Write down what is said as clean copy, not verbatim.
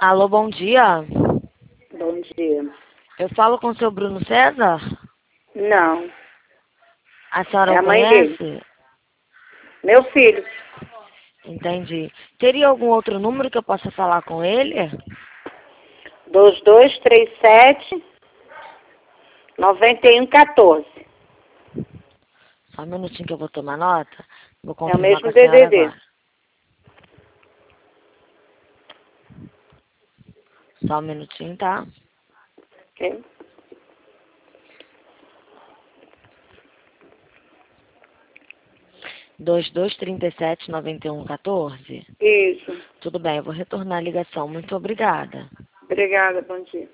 Alô, bom dia. Bom dia. Eu falo com o seu Bruno César? Não, A senhora é a o mãe dele. conhece? Meu filho. Entendi. Teria algum outro número que eu possa falar com ele? 2237 9114. Só um minutinho que eu vou tomar nota. Vou É o confirmar com mesmo a senhora DDD. agora. Só um minutinho, tá? Ok? 2237-9114. Isso. Tudo bem, eu vou retornar a ligação. Muito obrigada. Obrigada, bom dia.